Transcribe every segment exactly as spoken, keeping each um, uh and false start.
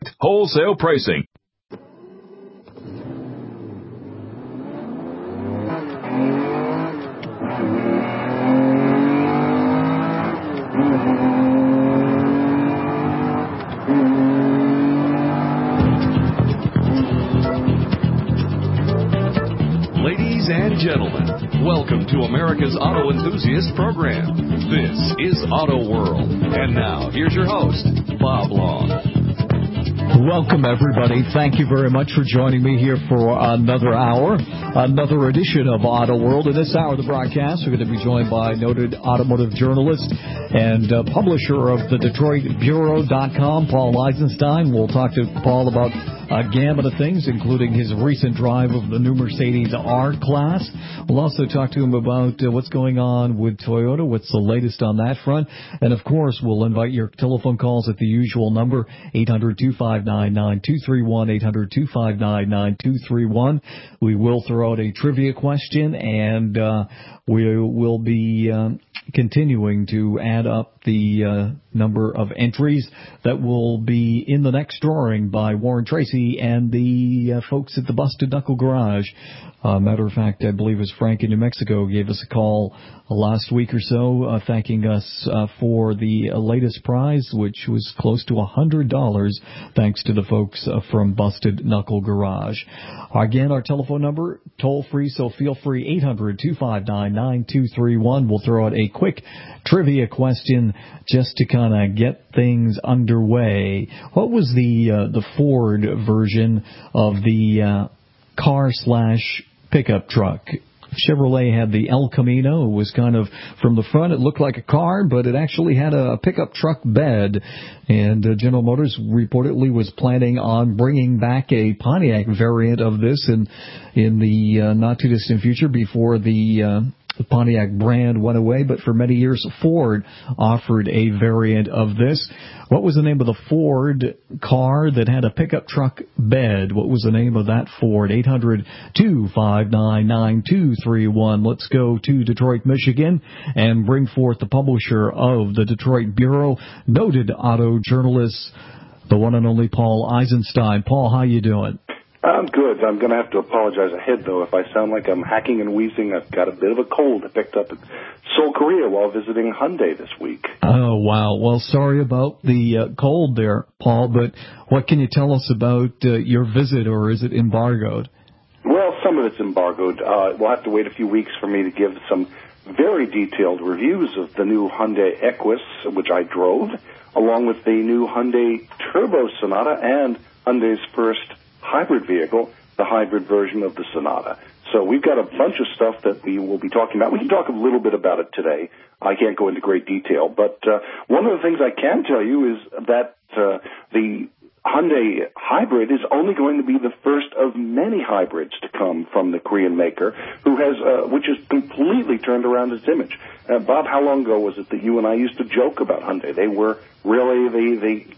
wholesale pricing. Ladies and gentlemen, welcome to America's Auto Enthusiast Program. This is Auto World. And now, here's your host, Bob Long. Welcome, everybody. Thank you very much for joining me here for another hour, another edition of Auto World. In this hour of the broadcast, we're going to be joined by noted automotive journalist and uh, publisher of the Detroit Bureau dot com, Paul Eisenstein. We'll talk to Paul about a gamut of things, including his recent drive of the new Mercedes R-Class. We'll also talk to him about uh, what's going on with Toyota, what's the latest on that front. And, of course, we'll invite your telephone calls at the usual number, eight hundred, two five nine, nine two three one, eight hundred, two five nine, nine two three one. We will throw out a trivia question, and uh, we will be um, continuing to add up the uh, number of entries that will be in the next drawing by Warren Tracy and the uh, folks at the Busted Knuckle Garage. Uh, matter of fact, I believe it was Frank in New Mexico gave us a call uh, last week or so, uh, thanking us uh, for the uh, latest prize, which was close to one hundred dollars, thanks to the folks uh, from Busted Knuckle Garage. Again, our telephone number, toll-free, so feel free, eight hundred, two five nine, nine two three one. We'll throw out a quick trivia question just to kind of get things underway. What was the uh, the Ford version of the uh, car slash pickup truck? Chevrolet had the El Camino. It was kind of, from the front, it looked like a car, but it actually had a pickup truck bed. And uh, General Motors reportedly was planning on bringing back a Pontiac variant of this in, in the uh, not-too-distant future before the uh, Pontiac brand went away. But for many years, Ford offered a variant of this. What was the name of the Ford car that had a pickup truck bed? What was the name of that Ford? eight hundred, two five nine, nine two three one. Let's go to Detroit, Michigan, and bring forth the publisher of the Detroit Bureau, noted auto journalist, the one and only Paul Eisenstein. Paul, how you doing? I'm good. I'm going to have to apologize ahead, though, if I sound like I'm hacking and wheezing. I've got a bit of a cold I picked up in Seoul, Korea while visiting Hyundai this week. Oh, wow. Well, sorry about the uh, cold there, Paul, but what can you tell us about uh, your visit, or is it embargoed? Well, some of it's embargoed. Uh, we'll have to wait a few weeks for me to give some very detailed reviews of the new Hyundai Equus, which I drove, along with the new Hyundai Turbo Sonata and Hyundai's first hybrid vehicle, the hybrid version of the Sonata. So we've got a bunch of stuff that we will be talking about. We can talk a little bit about it today. I can't go into great detail, but uh, one of the things I can tell you is that uh, the Hyundai hybrid is only going to be the first of many hybrids to come from the Korean maker, who has, uh, which has completely turned around its image. Uh, Bob, how long ago was it that you and I used to joke about Hyundai? They were really the the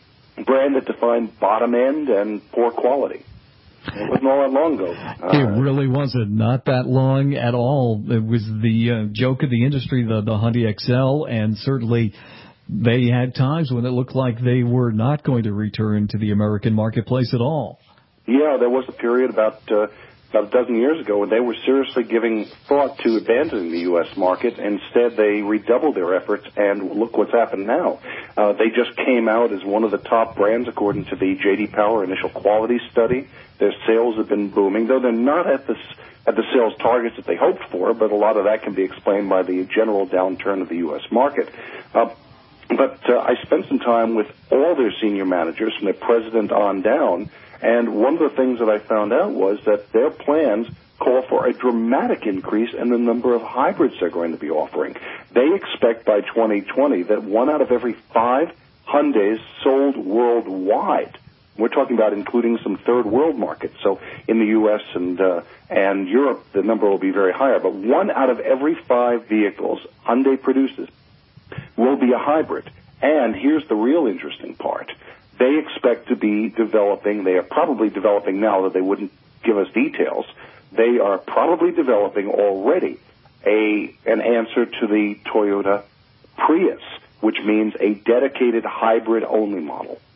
brand that defined bottom end and poor quality. It wasn't all that long ago. Uh, it really wasn't. Not that long at all. It was the uh, joke of the industry, the, the Hyundai X L, and certainly they had times when it looked like they were not going to return to the American marketplace at all. Yeah, there was a period about uh, about a dozen years ago when they were seriously giving thought to abandoning the U S market. Instead, they redoubled their efforts, and look what's happened now. Uh, they just came out as one of the top brands according to the J D Power Initial Quality Study. Their sales have been booming, though they're not at the, at the sales targets that they hoped for, but a lot of that can be explained by the general downturn of the U S market. Uh, but uh, I spent some time with all their senior managers, from their president on down, and one of the things that I found out was that their plans call for a dramatic increase in the number of hybrids they're going to be offering. They expect by twenty twenty that one out of every five Hyundais sold worldwide, we're talking about including some third world markets. So in the U S and uh, and Europe, the number will be very higher. But one out of every five vehicles Hyundai produces will be a hybrid. And here's the real interesting part. They expect to be developing, they are probably developing now, that they wouldn't give us details, they are probably developing already a an answer to the Toyota Prius, which means a dedicated hybrid-only model.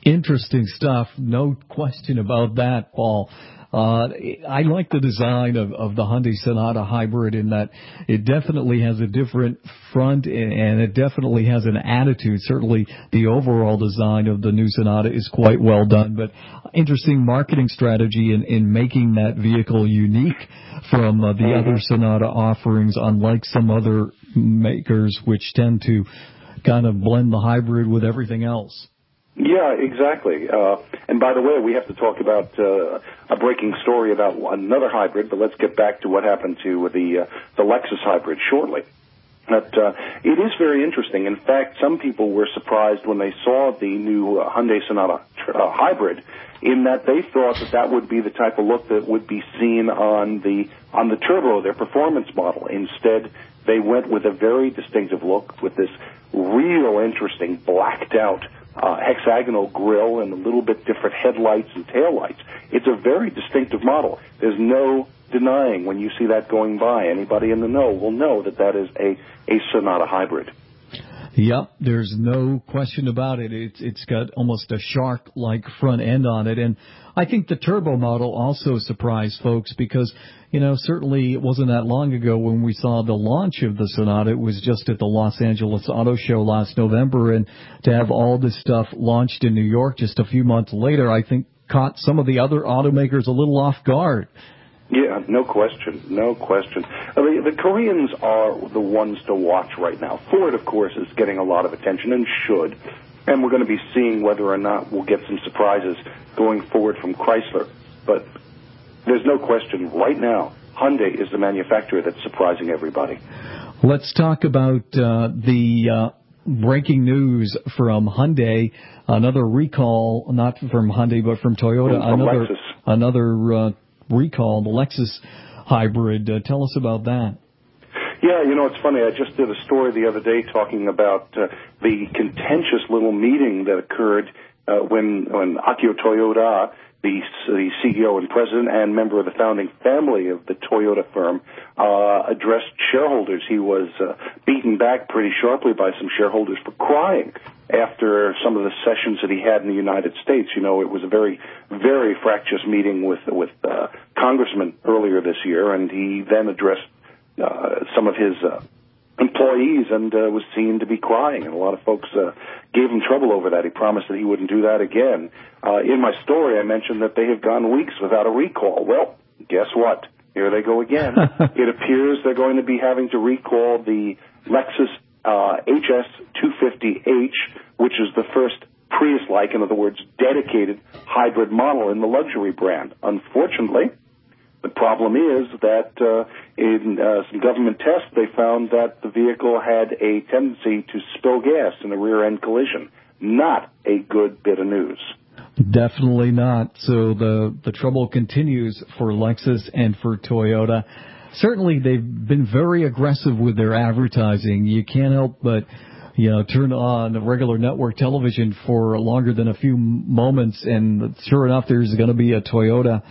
Interesting stuff. No question about that, Paul. Uh, I like the design of, of the Hyundai Sonata Hybrid in that it definitely has a different front and it definitely has an attitude. Certainly the overall design of the new Sonata is quite well done, but interesting marketing strategy in, in making that vehicle unique from uh, the mm-hmm. other Sonata offerings, unlike some other makers which tend to kind of blend the hybrid with everything else. Yeah, exactly. Uh, and by the way, we have to talk about uh, a breaking story about another hybrid, but let's get back to what happened to the uh, the Lexus hybrid shortly. But uh, it is very interesting. In fact, some people were surprised when they saw the new uh, Hyundai Sonata uh, hybrid, in that they thought that that would be the type of look that would be seen on the on the Turbo, their performance model. Instead, they went with a very distinctive look with this real interesting blacked out Uh, hexagonal grille and a little bit different headlights and taillights. It's a very distinctive model. There's no denying when you see that going by. Anybody in the know will know that that is a, a Sonata hybrid. Yep, there's no question about it. It's it's got almost a shark-like front end on it, and I think the turbo model also surprised folks because, you know, certainly it wasn't that long ago when we saw the launch of the Sonata. It was just at the Los Angeles Auto Show last November, and to have all this stuff launched in New York just a few months later, I think caught some of the other automakers a little off guard. Yeah, no question, no question. I mean, the Koreans are the ones to watch right now. Ford, of course, is getting a lot of attention and should, and we're going to be seeing whether or not we'll get some surprises going forward from Chrysler. But there's no question right now, Hyundai is the manufacturer that's surprising everybody. Let's talk about uh, the uh, breaking news from Hyundai. Another recall, not from Hyundai, but from Toyota. From, from another, Lexus. Another uh, recall, the Lexus hybrid. Uh, tell us about that. Yeah, you know, it's funny. I just did a story the other day talking about uh, the contentious little meeting that occurred uh, when, when Akio Toyoda, the, the C E O and president and member of the founding family of the Toyota firm, uh, addressed shareholders. He was uh, beaten back pretty sharply by some shareholders for crying after some of the sessions that he had in the United States. You know, it was a very, very fractious meeting with with uh, congressmen earlier this year, and he then addressed uh, some of his uh, employees and uh, was seen to be crying, and a lot of folks uh, gave him trouble over that. He promised that he wouldn't do that again. Uh, in my story, I mentioned that they have gone weeks without a recall. Well, guess what? Here they go again. It appears they're going to be having to recall the Lexus uh, H S two fifty H, which is the first Prius-like, in other words, dedicated hybrid model in the luxury brand. Unfortunately, the problem is that uh, in uh, some government tests, they found that the vehicle had a tendency to spill gas in a rear-end collision. Not a good bit of news. Definitely not. So the, the trouble continues for Lexus and for Toyota. Certainly, they've been very aggressive with their advertising. You can't help but, you know, turn on regular network television for longer than a few moments, and sure enough, there's going to be a Toyota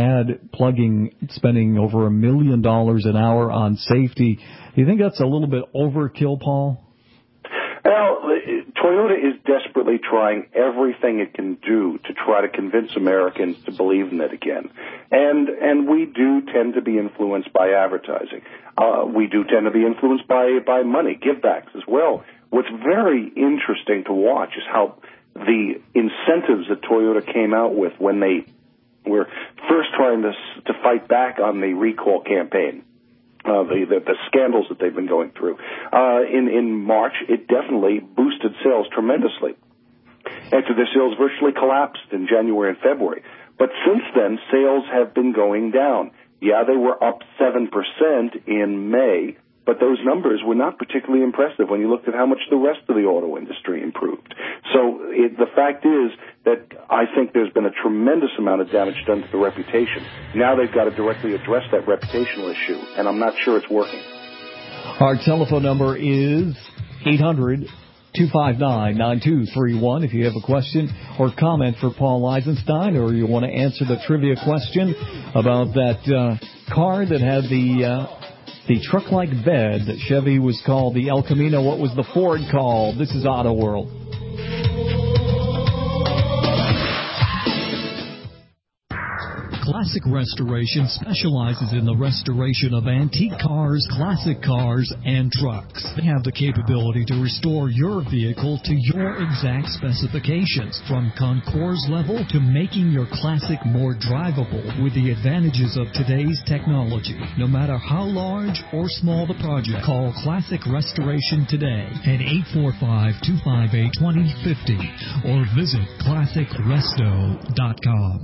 ad plugging, spending over a million dollars an hour on safety. Do you think that's a little bit overkill, Paul? Well, Toyota is desperately trying everything it can do to try to convince Americans to believe in it again. And and we do tend to be influenced by advertising. Uh, we do tend to be influenced by, by money, givebacks as well. What's very interesting to watch is how the incentives that Toyota came out with when they were first trying to, to fight back on the recall campaign. Uh, the, the, the scandals that they've been going through. Uh, in, in March, it definitely boosted sales tremendously. After their sales virtually collapsed in January and February. But since then, sales have been going down. Yeah, they were up seven percent in May, but those numbers were not particularly impressive when you looked at how much the rest of the auto industry improved. So it, the fact is that I think there's been a tremendous amount of damage done to the reputation. Now they've got to directly address that reputational issue, and I'm not sure it's working. Our telephone number is eight hundred, two five nine, nine two three one if you have a question or comment for Paul Eisenstein, or you want to answer the trivia question about that uh, car that had the... Uh, The truck-like bed that Chevy was called the El Camino. What was the Ford called? This is Auto World. Classic Restoration specializes in the restoration of antique cars, classic cars, and trucks. They have the capability to restore your vehicle to your exact specifications, from concours level to making your classic more drivable with the advantages of today's technology. No matter how large or small the project, call Classic Restoration today at eight four five, two five eight, two zero five zero or visit classic resto dot com.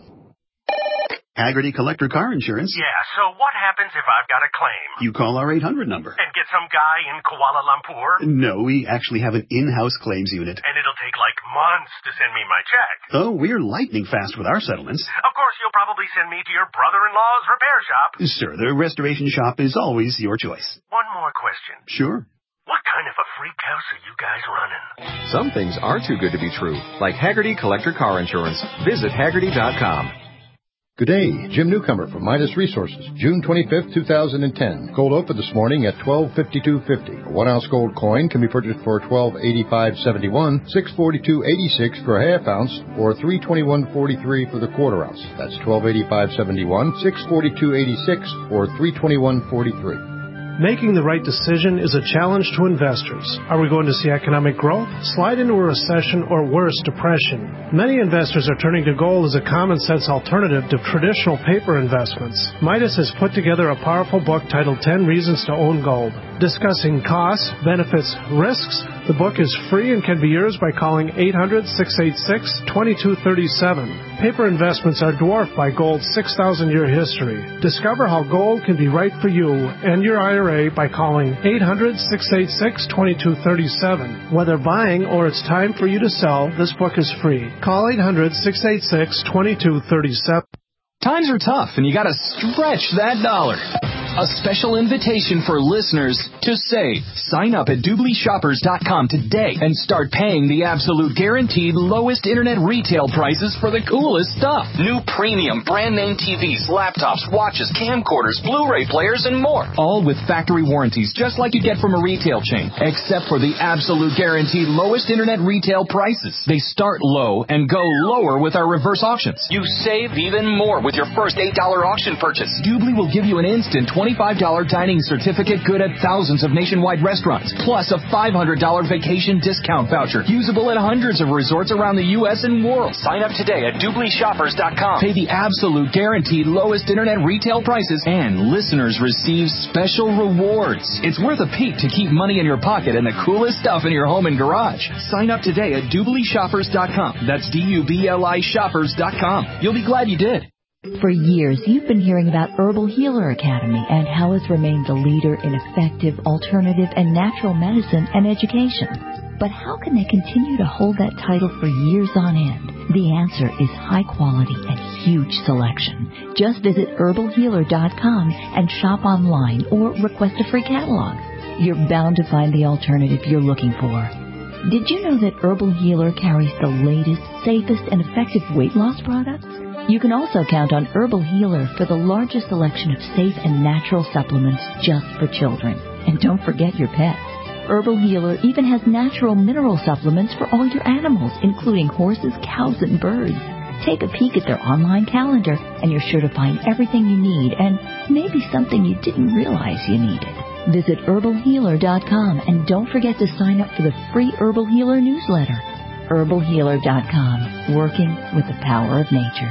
Haggerty Collector Car Insurance. Yeah, so what happens if I've got a claim? You call our eight hundred number. And get some guy in Kuala Lumpur? No, we actually have an in-house claims unit. And it'll take like months to send me my check. Oh, we're lightning fast with our settlements. Of course, you'll probably send me to your brother-in-law's repair shop. Sir, the restoration shop is always your choice. One more question. Sure. What kind of a freak house are you guys running? Some things are too good to be true, like Haggerty Collector Car Insurance. Visit Haggerty dot com. Good day, Jim Newcomer from Midas Resources, June twenty-fifth, two thousand ten. Gold open this morning at twelve fifty-two fifty. A one ounce gold coin can be purchased for twelve eighty-five seventy-one, six forty-two eighty-six for a half ounce, or three twenty-one forty-three for the quarter ounce. That's twelve eighty-five seventy-one, six forty-two eighty-six, or three twenty-one forty-three. Making the right decision is a challenge to investors. Are we going to see economic growth, slide into a recession, or worse, depression? Many investors are turning to gold as a common-sense alternative to traditional paper investments. Midas has put together a powerful book titled ten Reasons to Own Gold, discussing costs, benefits, risks. The book is free and can be yours by calling eight hundred, six eight six, two two three seven. Paper investments are dwarfed by gold's six thousand year history. Discover how gold can be right for you and your I R A by calling eight hundred, six eight six, two two three seven. Whether buying or it's time for you to sell, this book is free. Call eight hundred, six eight six, two two three seven. Times are tough, and you gotta stretch that dollar. A special invitation for listeners to save. Sign up at Doobly Shoppers dot com today and start paying the absolute guaranteed lowest internet retail prices for the coolest stuff. New premium brand name T Vs, laptops, watches, camcorders, Blu-ray players, and more. All with factory warranties, just like you get from a retail chain, except for the absolute guaranteed lowest internet retail prices. They start low and go lower with our reverse auctions. You save even more with your first eight dollar auction purchase. Doobly will give you an instant twenty-five dollar dining certificate good at thousands of nationwide restaurants, plus a five hundred dollar vacation discount voucher, usable at hundreds of resorts around the U S and world. Sign up today at Doobly Shoppers dot com. Pay the absolute guaranteed lowest internet retail prices, and listeners receive special rewards. It's worth a peek to keep money in your pocket and the coolest stuff in your home and garage. Sign up today at Doobly Shoppers dot com. That's D U B L I Shoppers dot com. You'll be glad you did. For years, you've been hearing about Herbal Healer Academy and how it's remained the leader in effective, alternative, and natural medicine and education. But how can they continue to hold that title for years on end? The answer is high quality and huge selection. Just visit herbal healer dot com and shop online or request a free catalog. You're bound to find the alternative you're looking for. Did you know that Herbal Healer carries the latest, safest, and effective weight loss products? You can also count on Herbal Healer for the largest selection of safe and natural supplements just for children. And don't forget your pets. Herbal Healer even has natural mineral supplements for all your animals, including horses, cows, and birds. Take a peek at their online calendar, and you're sure to find everything you need, and maybe something you didn't realize you needed. Visit herbal healer dot com, and don't forget to sign up for the free Herbal Healer newsletter. herbal healer dot com, working with the power of nature.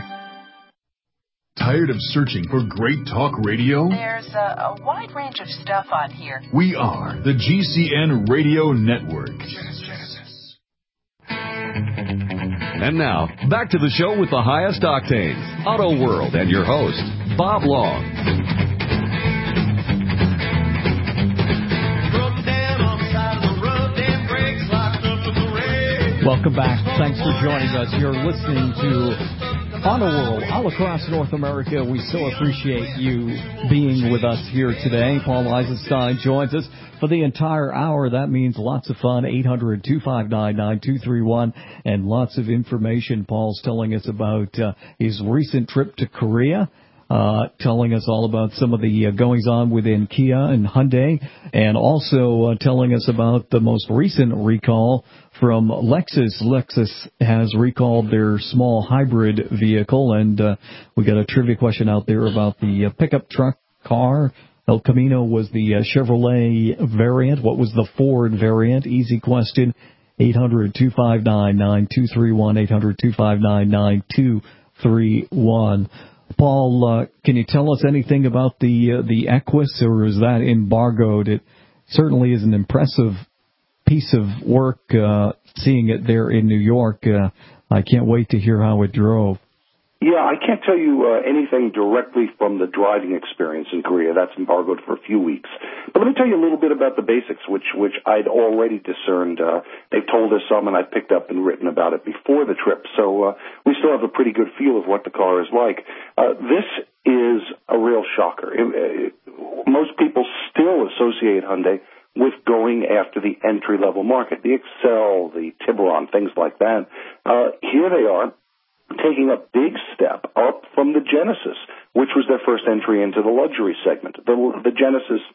Tired of searching for great talk radio? There's a, a wide range of stuff on here. We are the G C N Radio Network. And now, back to the show with the highest octane, Auto World, and your host, Bob Long. Welcome back. Thanks for joining us. You're listening to Auto World all across North America. We so appreciate you being with us here today. Paul Eisenstein joins us for the entire hour. That means lots of fun. eight hundred, two five nine, nine two three one and lots of information. Paul's telling us about uh, his recent trip to Korea. Uh, uh, telling us all about some of the uh, goings-on within Kia and Hyundai, and also uh, telling us about the most recent recall from Lexus. Lexus has recalled their small hybrid vehicle, and uh, we got a trivia question out there about the uh, pickup truck car. El Camino was the uh, Chevrolet variant. What was the Ford variant? Easy question. eight hundred, two five nine, nine two three one, eight hundred, two five nine, nine two three one. Paul, uh, can you tell us anything about the uh, the Equus, or is that embargoed? It certainly is an impressive piece of work, uh, seeing it there in New York. Uh, I can't wait to hear how it drove. Yeah, I can't tell you uh, anything directly from the driving experience in Korea. That's embargoed for a few weeks. But let me tell you a little bit about the basics, which which I'd already discerned. Uh, they've told us some, and I picked up and written about it before the trip. So uh, we still have a pretty good feel of what the car is like. Uh, this is a real shocker. It, it, most people still associate Hyundai with going after the entry-level market, the Excel, the Tiburon, things like that. Uh, here they are, taking a big step up from the Genesis, which was their first entry into the luxury segment. The, the Genesis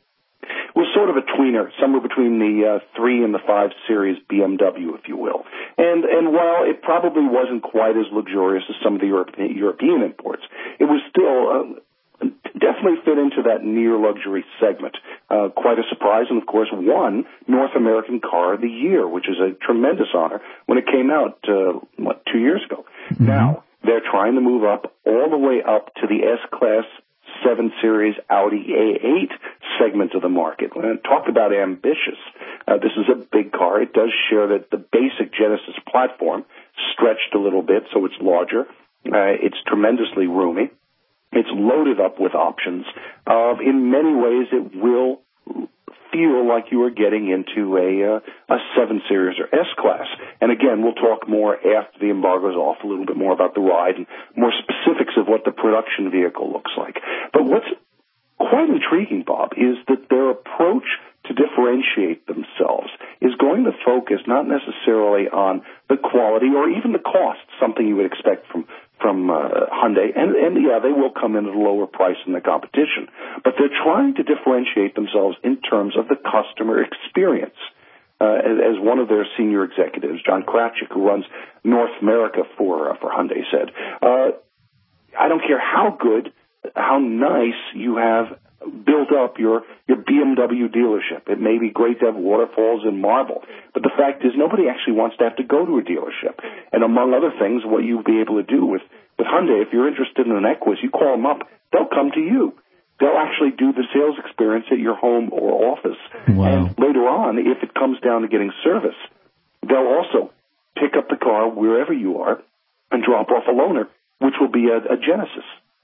was sort of a tweener, somewhere between the uh, three and the five series B M W, if you will. And and while it probably wasn't quite as luxurious as some of the European, European imports, it was still uh, definitely fit into that near luxury segment. Uh, quite a surprise, and of course won North American Car of the Year, which is a tremendous honor when it came out, uh, what, two years ago. Mm-hmm. Now, they're trying to move up all the way up to the S-Class seven series Audi A eight segment of the market. When I talk about ambitious, uh, this is a big car. It does share the, the basic Genesis platform, stretched a little bit, so it's larger. Uh, it's tremendously roomy. It's loaded up with options. Uh, in many ways, it will feel like you are getting into a uh, a seven series or S-Class. And again, we'll talk more after the embargo's off, a little bit more about the ride and more specifics of what the production vehicle looks like. But what's quite intriguing, Bob, is that their approach to differentiate themselves is going to focus not necessarily on the quality or even the cost, something you would expect from from uh, Hyundai, and, and yeah, they will come in at a lower price than the competition, but they're trying to differentiate themselves in terms of the customer experience. Uh, as, as one of their senior executives, John Kratchik, who runs North America for uh, for Hyundai, said, uh, I don't care how good, how nice you have built up your, your B M W dealership. It may be great to have waterfalls and marble, but the fact is nobody actually wants to have to go to a dealership. And among other things, what you'll be able to do with, with Hyundai, if you're interested in an Equus, you call them up, they'll come to you. They'll actually do the sales experience at your home or office. Wow. And later on, if it comes down to getting service, they'll also pick up the car wherever you are and drop off a loaner, which will be a, a Genesis.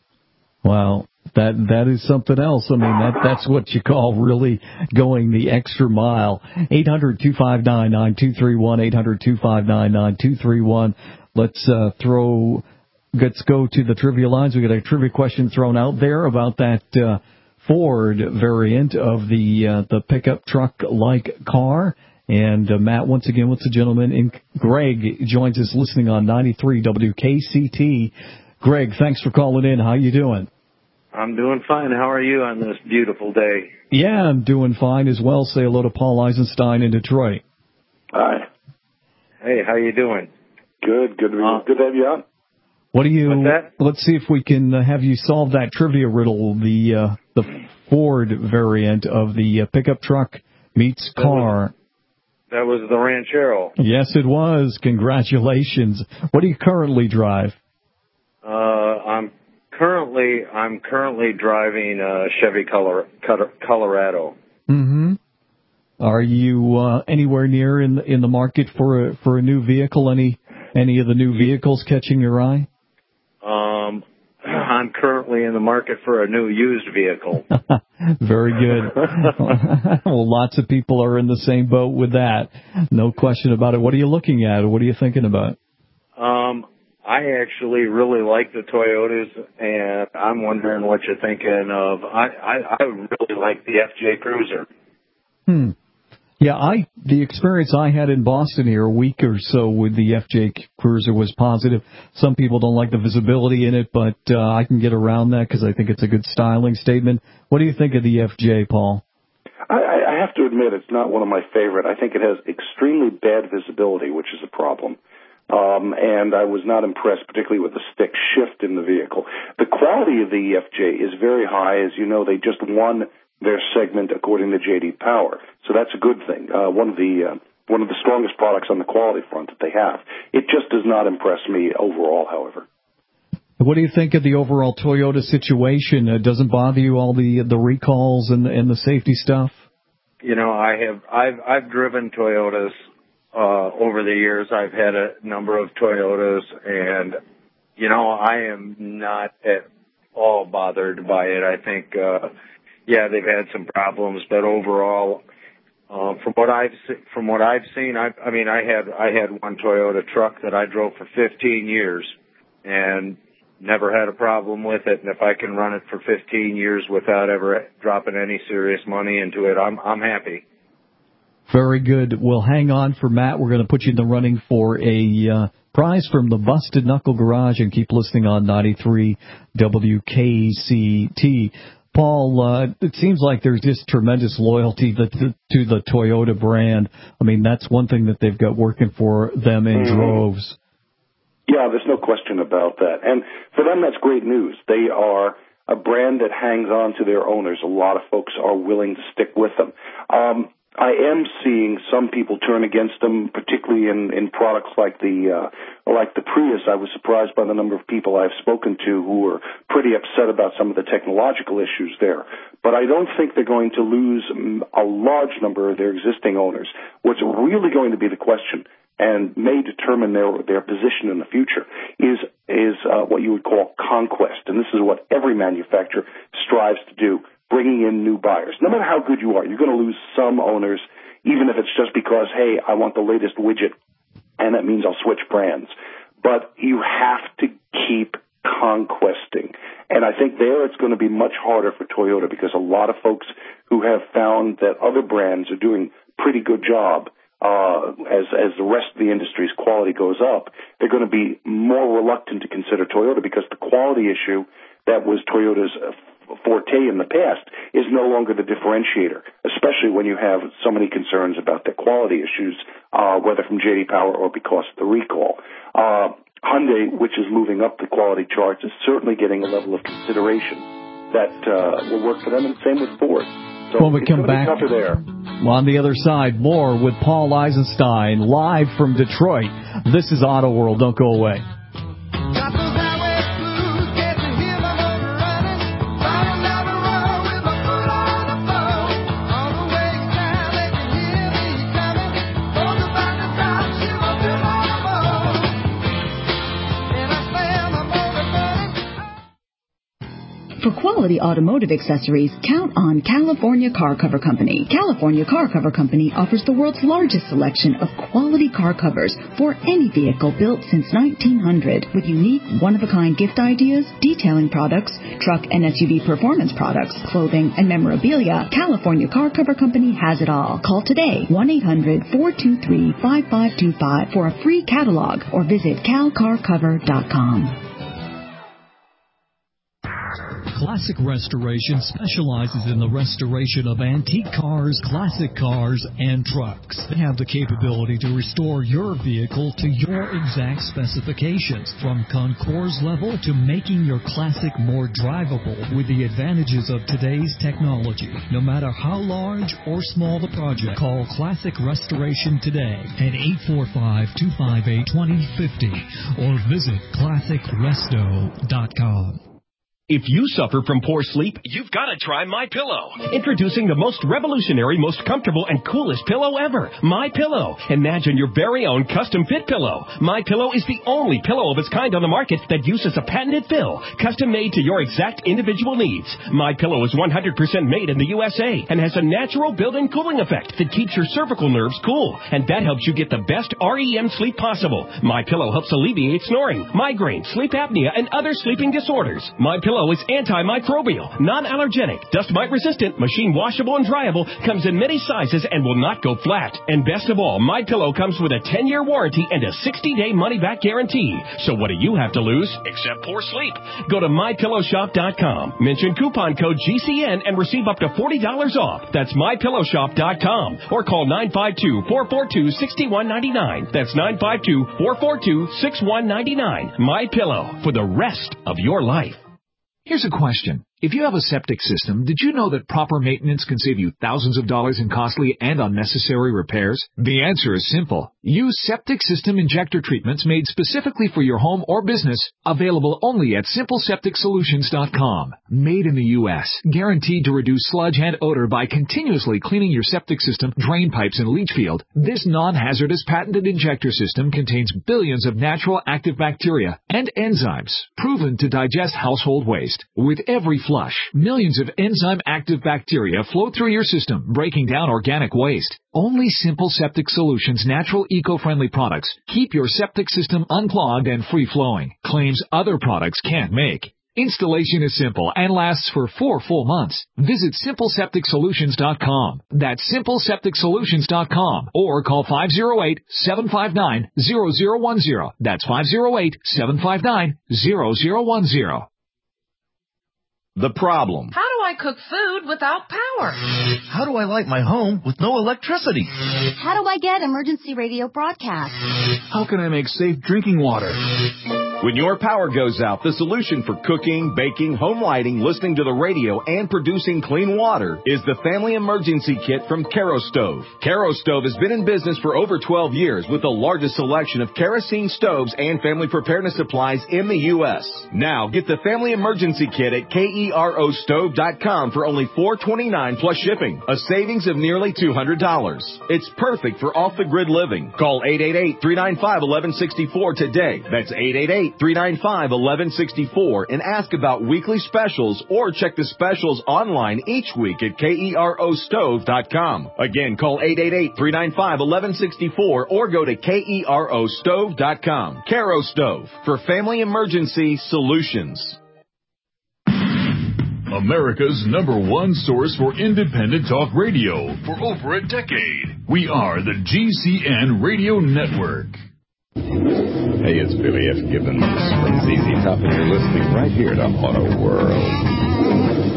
Wow. That that is something else. I mean, that that's what you call really going the extra mile. eight hundred, two five nine, nine two three one, eight hundred, two five nine, nine two three one. Let's uh, throw, let's go to the trivia lines. We got a trivia question thrown out there about that uh, Ford variant of the uh, the pickup truck-like car. And uh, Matt, once again, what's the gentleman? And Greg joins us listening on ninety-three W K C T. Greg, thanks for calling in. How you doing? I'm doing fine. How are you on this beautiful day? Yeah, I'm doing fine as well. Say hello to Paul Eisenstein in Detroit. Hi. Hey, how you doing? Good. Good to, uh, good to have you on. What do you? What's that? Let's see if we can uh, have you solve that trivia riddle. The uh, the Ford variant of the uh, pickup truck meets car. That was, that was the Ranchero. Yes, it was. Congratulations. What do you currently drive? Uh, I'm currently I'm currently driving a Chevy Color, Colorado. Mm-hmm. Are you uh, anywhere near in the, in the market for a, for a new vehicle? Any any of the new vehicles catching your eye? Um, I'm currently in the market for a new used vehicle. Very good. Well, lots of people are in the same boat with that. No question about it. What are you looking at? What are you thinking about? Um, I actually really like the Toyotas, and I'm wondering what you're thinking of. I, I, I really like the F J Cruiser. Hmm. Yeah, I the experience I had in Boston here a week or so with the F J Cruiser was positive. Some people don't like the visibility in it, but uh, I can get around that because I think it's a good styling statement. What do you think of the F J, Paul? I, I have to admit it's not one of my favorite. I think it has extremely bad visibility, which is a problem. Um, and I was not impressed, particularly with the stick shift in the vehicle. The quality of the F J is very high. As you know, they just won their segment according to J D Power, so that's a good thing. Uh, one of the uh, one of the strongest products on the quality front that they have. It just does not impress me overall, however. What do you think of the overall Toyota situation? It doesn't bother you, all the the recalls and the, and the safety stuff? You know, I have I've I've driven Toyotas uh, over the years. I've had a number of Toyotas, and you know, I am not at all bothered by it. I think. Uh, Yeah, they've had some problems, but overall, uh, from what I've se- from what I've seen, I, I mean, I had I had one Toyota truck that I drove for fifteen years, and never had a problem with it. And if I can run it for fifteen years without ever dropping any serious money into it, I'm I'm happy. Very good. Well, hang on for Matt. We're going to put you in the running for a uh, prize from the Busted Knuckle Garage, and keep listening on ninety-three W K C T. Paul, uh, it seems like there's just tremendous loyalty to, to, to the Toyota brand. I mean, that's one thing that they've got working for them in mm-hmm. droves. Yeah, there's no question about that. And for them, that's great news. They are a brand that hangs on to their owners. A lot of folks are willing to stick with them. Um, I am seeing some people turn against them, particularly in, in products like the uh, like the Prius. I was surprised by the number of people I've spoken to who were pretty upset about some of the technological issues there. But I don't think they're going to lose a large number of their existing owners. What's really going to be the question, and may determine their their position in the future, is is uh, what you would call conquest. And this is what every manufacturer strives to do. Bringing in new buyers. No matter how good you are, you're going to lose some owners, even if it's just because, hey, I want the latest widget, and that means I'll switch brands. But you have to keep conquesting. And I think there it's going to be much harder for Toyota, because a lot of folks who have found that other brands are doing a pretty good job uh, as, as the rest of the industry's quality goes up, they're going to be more reluctant to consider Toyota, because the quality issue that was Toyota's uh, forte in the past is no longer the differentiator, especially when you have so many concerns about the quality issues, uh, whether from J D Power or because of the recall. Uh, Hyundai, which is moving up the quality charts, is certainly getting a level of consideration that uh, will work for them, and same with Ford. So when we it's come back, tougher there. On the other side, more with Paul Eisenstein, live from Detroit. This is Auto World. Don't go away. For quality automotive accessories, count on California Car Cover Company. California Car Cover Company offers the world's largest selection of quality car covers for any vehicle built since nineteen hundred, with unique, one-of-a-kind gift ideas, detailing products, truck and S U V performance products, clothing, and memorabilia. California Car Cover Company has it all. Call today, one eight hundred four two three five five two five for a free catalog, or visit cal car cover dot com. Classic Restoration specializes in the restoration of antique cars, classic cars, and trucks. They have the capability to restore your vehicle to your exact specifications, from concours level to making your classic more drivable with the advantages of today's technology. No matter how large or small the project, call Classic Restoration today at eight four five, two five eight, two zero five zero or visit classic resto dot com. If you suffer from poor sleep, you've got to try MyPillow. Introducing the most revolutionary, most comfortable, and coolest pillow ever, MyPillow. Imagine your very own custom-fit pillow. MyPillow is the only pillow of its kind on the market that uses a patented fill, custom-made to your exact individual needs. MyPillow is one hundred percent made in the U S A and has a natural built-in cooling effect that keeps your cervical nerves cool, and that helps you get the best R E M sleep possible. MyPillow helps alleviate snoring, migraine, sleep apnea, and other sleeping disorders. MyPillow Pillow is antimicrobial, non-allergenic, dust mite resistant, machine washable and dryable, comes in many sizes and will not go flat. And best of all, My Pillow comes with a ten-year warranty and a sixty-day money-back guarantee. So what do you have to lose except poor sleep? Go to my pillow shop dot com. Mention coupon code G C N and receive up to forty dollars off. That's my pillow shop dot com. Or call nine five two, four four two, six one nine nine. That's nine five two, four four two, six one nine nine. My Pillow, for the rest of your life. Here's a question. If you have a septic system, did you know that proper maintenance can save you thousands of dollars in costly and unnecessary repairs? The answer is simple. Use septic system injector treatments made specifically for your home or business, available only at simple septic solutions dot com. Made in the U S, guaranteed to reduce sludge and odor by continuously cleaning your septic system, drain pipes, and leach field. This non-hazardous patented injector system contains billions of natural active bacteria and enzymes, proven to digest household waste. With every flush, millions of enzyme-active bacteria flow through your system, breaking down organic waste. Only Simple Septic Solutions' natural eco-friendly products keep your septic system unclogged and free-flowing, claims other products can't make. Installation is simple and lasts for four full months. Visit simple septic solutions dot com. That's simple septic solutions dot com. Or call five oh eight, seven five nine, zero zero one zero. That's five oh eight, seven five nine, zero zero one zero. The problem. How do I cook food without power? How do I light my home with no electricity? How do I get emergency radio broadcasts? How can I make safe drinking water? When your power goes out, the solution for cooking, baking, home lighting, listening to the radio, and producing clean water is the Family Emergency Kit from Kerastove. Kerastove has been in business for over twelve years with the largest selection of kerosene stoves and family preparedness supplies in the U S. Now, get the Family Emergency Kit at kero stove dot com for only four dollars and twenty-nine cents plus shipping, a savings of nearly two hundred dollars. It's perfect for off-the-grid living. Call eight eight eight, three nine five, one one six four today. That's eight eight eight, three nine five, one one six four and ask about weekly specials or check the specials online each week at kero stove dot com. Again, call eight eight eight, three nine five, one one six four or go to kero stove dot com. Kerastove, for family emergency solutions. America's number one source for independent talk radio for over a decade. We are the G C N Radio Network. Hey, it's Billy F. Gibbons from Z Z Top, and you're listening right here to Auto World.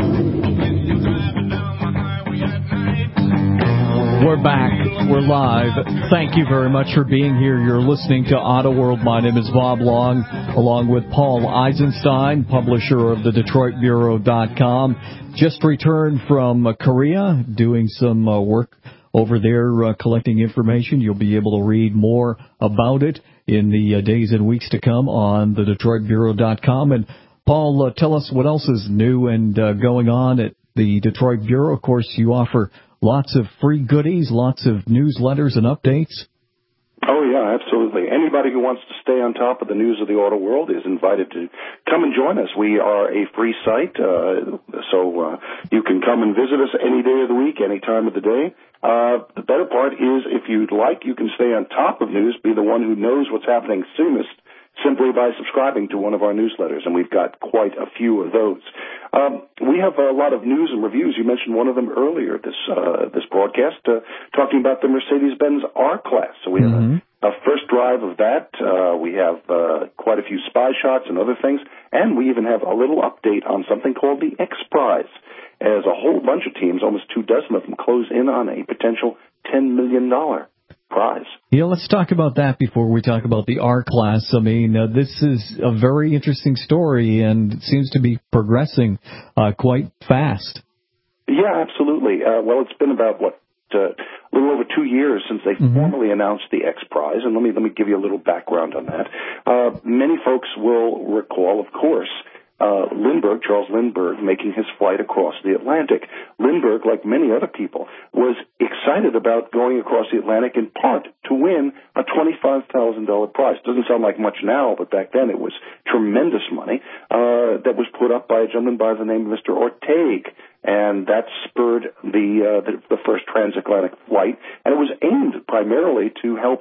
We're back. We're live. Thank you very much for being here. You're listening to Auto World. My name is Bob Long, along with Paul Eisenstein, publisher of the Detroit Bureau dot com. Just returned from uh, Korea, doing some uh, work over there, uh, collecting information. You'll be able to read more about it in the uh, days and weeks to come on the Detroit Bureau dot com. And Paul, uh, tell us what else is new and uh, going on at the Detroit Bureau. Of course, you offer lots of free goodies, lots of newsletters and updates. Oh, yeah, absolutely. Anybody who wants to stay on top of the news of the auto world is invited to come and join us. We are a free site, uh, so uh, you can come and visit us any day of the week, any time of the day. Uh, the better part is, if you'd like, you can stay on top of news, be the one who knows what's happening soonest, simply by subscribing to one of our newsletters, and we've got quite a few of those. Um, we have a lot of news and reviews. You mentioned one of them earlier, this uh, this broadcast, uh, talking about the Mercedes-Benz R-Class. So we mm-hmm. have a, a first drive of that. Uh, we have uh, quite a few spy shots and other things, and we even have a little update on something called the X-Prize, as a whole bunch of teams, almost two dozen of them, close in on a potential ten million dollars prize. Yeah, let's talk about that before we talk about the R-Class. I mean, uh, this is a very interesting story, and it seems to be progressing uh, quite fast. Yeah, absolutely. Uh, well, it's been about, what, uh, a little over two years since they mm-hmm. formally announced the X-Prize, and let me, let me give you a little background on that. Uh, many folks will recall, of course, Uh, Lindbergh, Charles Lindbergh, making his flight across the Atlantic. Lindbergh, like many other people, was excited about going across the Atlantic in part to win a twenty-five thousand dollars prize. Doesn't sound like much now, but back then it was tremendous money uh, that was put up by a gentleman by the name of Mister Orteig, and that spurred the, uh, the the first transatlantic flight, and it was aimed primarily to help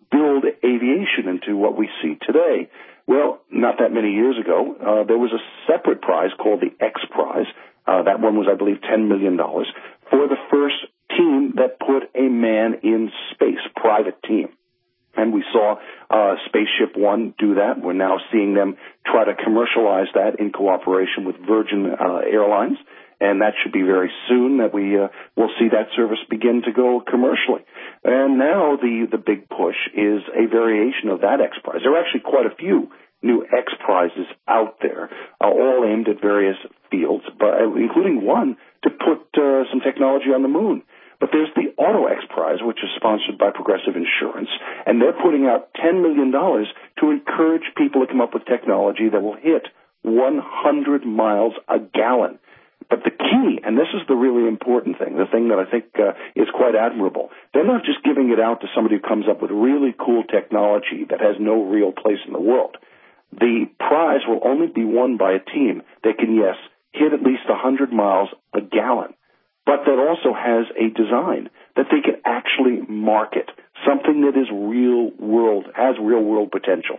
build aviation into what we see today. Well, not that many years ago, uh, there was a separate prize called the X Prize. Uh, that one was, I believe, ten million dollars for the first team that put a man in space, private team. And we saw uh, Spaceship One do that. We're now seeing them try to commercialize that in cooperation with Virgin uh, Airlines. And that should be very soon that we uh, will see that service begin to go commercially. And now the, the big push is a variation of that X Prize. There are actually quite a few new X Prizes out there, uh, all aimed at various fields, but uh, including one to put uh, some technology on the moon. But there's the Auto X Prize, which is sponsored by Progressive Insurance, and they're putting out ten million dollars to encourage people to come up with technology that will hit one hundred miles a gallon. But the key, and this is the really important thing, the thing that I think uh, is quite admirable, they're not just giving it out to somebody who comes up with really cool technology that has no real place in the world. The prize will only be won by a team that can, yes, hit at least one hundred miles a gallon, but that also has a design that they can actually market, something that is real world, has real world potential.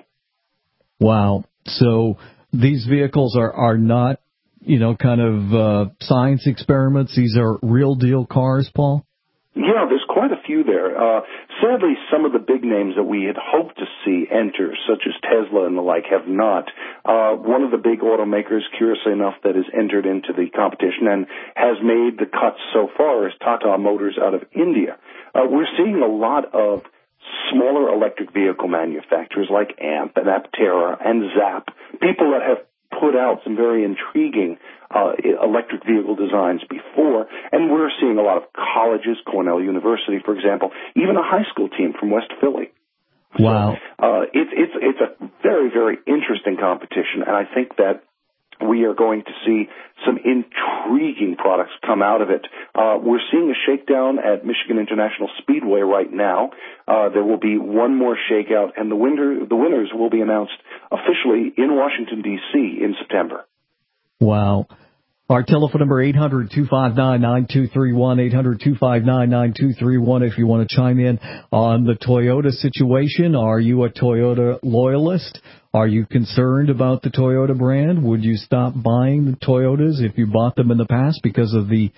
Wow. So these vehicles are, are not, you know, kind of uh, science experiments. These are real deal cars, Paul? Yeah, there's quite a few there. Uh, sadly, some of the big names that we had hoped to see enter, such as Tesla and the like, have not. Uh, one of the big automakers, curiously enough, that has entered into the competition and has made the cuts so far is Tata Motors out of India. Uh, we're seeing a lot of smaller electric vehicle manufacturers like A M P and Aptera and Zap, people that have put out some very intriguing uh, electric vehicle designs before, and we're seeing a lot of colleges, Cornell University, for example, even a high school team from West Philly. Wow. So, uh, it's, it's, it's a very, very interesting competition, and I think that we are going to see some intriguing products come out of it. Uh, we're seeing a shakedown at Michigan International Speedway right now. Uh, there will be one more shakeout, and the winner, the winners will be announced officially in Washington, D C in September. Wow. Our telephone number, eight hundred, two five nine, nine two three one, eight hundred, two five nine, nine two three one, if you want to chime in on the Toyota situation. Are you a Toyota loyalist? Are you concerned about the Toyota brand? Would you stop buying the Toyotas if you bought them in the past because of the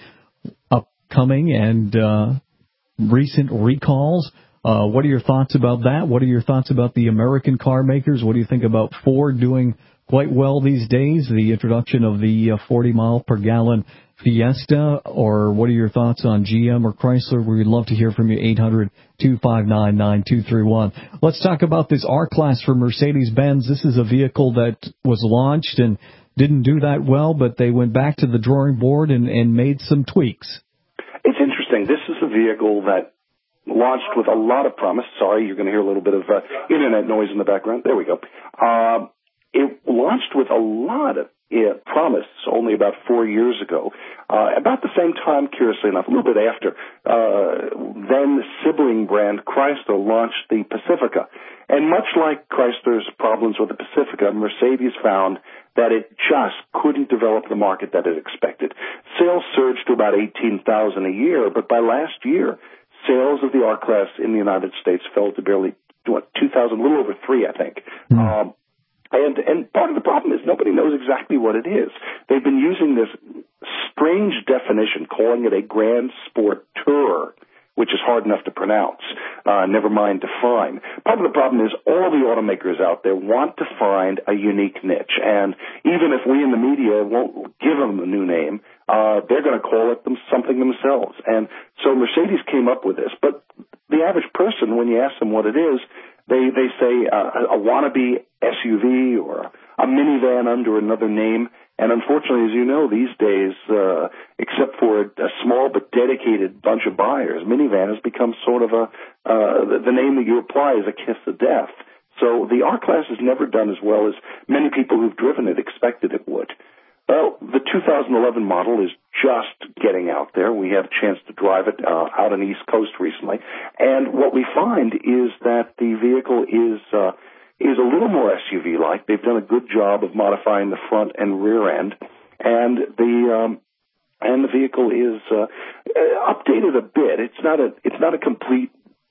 upcoming and uh, recent recalls? Uh, what are your thoughts about that? What are your thoughts about the American car makers? What do you think about Ford doing quite well these days, the introduction of the uh, forty mile per gallon Fiesta? Or what are your thoughts on G M or Chrysler? We'd love to hear from you, eight hundred, two five nine, nine two three one. Let's talk about this R-Class for Mercedes-Benz. This is a vehicle that was launched and didn't do that well, but they went back to the drawing board and, and made some tweaks. It's interesting. This is a vehicle that launched with a lot of promise. Sorry, you're going to hear a little bit of uh, internet noise in the background. There we go. Uh, it launched with a lot of uh, promise only about four years ago. Uh, about the same time, curiously enough, a little bit after, uh, then sibling brand Chrysler launched the Pacifica. And much like Chrysler's problems with the Pacifica, Mercedes found that it just couldn't develop the market that it expected. Sales surged to about eighteen thousand a year, but by last year, sales of the R-Class in the United States fell to barely, what, two thousand, a little over three, I think. Mm. Um, and, and part of the problem is nobody knows exactly what it is. They've been using this strange definition, calling it a Grand Sport Tourer, which is hard enough to pronounce, uh, never mind define. Part of the problem is all the automakers out there want to find a unique niche, and even if we in the media won't give them a new name, uh, they're going to call it them something themselves. And so Mercedes came up with this, but the average person, when you ask them what it is, they, they say uh, a wannabe S U V or a minivan under another name. And unfortunately, as you know, these days, uh, except for a small but dedicated bunch of buyers, minivan has become sort of a, uh, the, the name that you apply is a kiss of death. So the R-Class has never done as well as many people who've driven it expected it would. Well, the two thousand eleven model is just getting out there. We had a chance to drive it uh, out on the East Coast recently. And what we find is that the vehicle is... Uh, is a little more S U V-like. They've done a good job of modifying the front and rear end, and the um, and the vehicle is uh, updated a bit. It's not a it's not a complete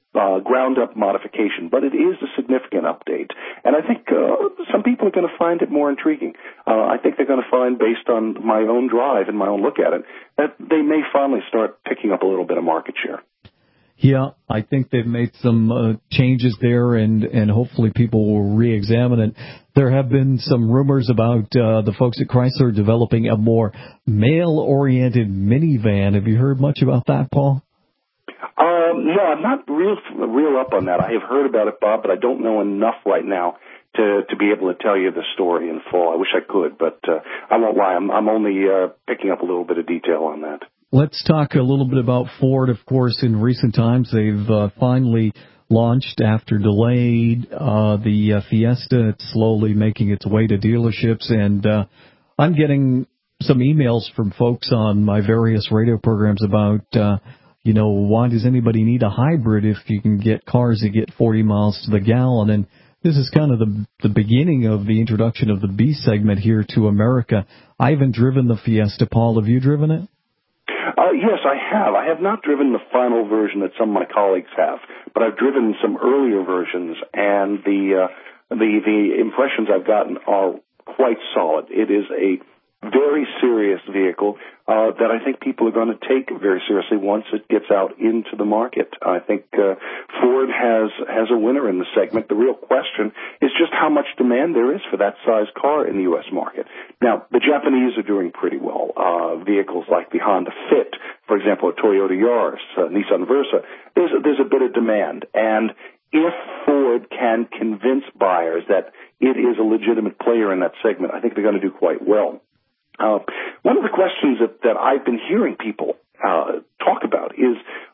uh, ground-up modification, but it is a significant update. And I think uh, some people are going to find it more intriguing. Uh, I think they're going to find, based on my own drive and my own look at it, that they may finally start picking up a little bit of market share. Yeah, I think they've made some uh, changes there, and, and hopefully people will re-examine it. There have been some rumors about uh, the folks at Chrysler developing a more male-oriented minivan. Have you heard much about that, Paul? Um, no, I'm not real real up on that. I have heard about it, Bob, but I don't know enough right now to to be able to tell you the story in full. I wish I could, but uh, I won't lie. I'm, I'm only uh, picking up a little bit of detail on that. Let's talk a little bit about Ford. Of course, in recent times, they've uh, finally launched, after delayed, uh, the uh, Fiesta. It's slowly making its way to dealerships, and uh, I'm getting some emails from folks on my various radio programs about, uh, you know, why does anybody need a hybrid if you can get cars that get forty miles to the gallon? And this is kind of the the beginning of the introduction of the B segment here to America. I haven't driven the Fiesta. Paul, have you driven it? Uh, yes, I have. I have not driven the final version that some of my colleagues have, but I've driven some earlier versions, and the uh, the the impressions I've gotten are quite solid. It is a very serious vehicle uh, that I think people are going to take very seriously once it gets out into the market. I think uh, Ford has has a winner in the segment. The real question is just how much demand there is for that size car in the U S market. Now, the Japanese are doing pretty well. Uh, vehicles like the Honda Fit, for example, a Toyota Yaris, uh, Nissan Versa, there's a, there's a bit of demand. And if Ford can convince buyers that it is a legitimate player in that segment, I think they're going to do quite well. Uh, one of the questions that, that I've been hearing people uh, talk about is,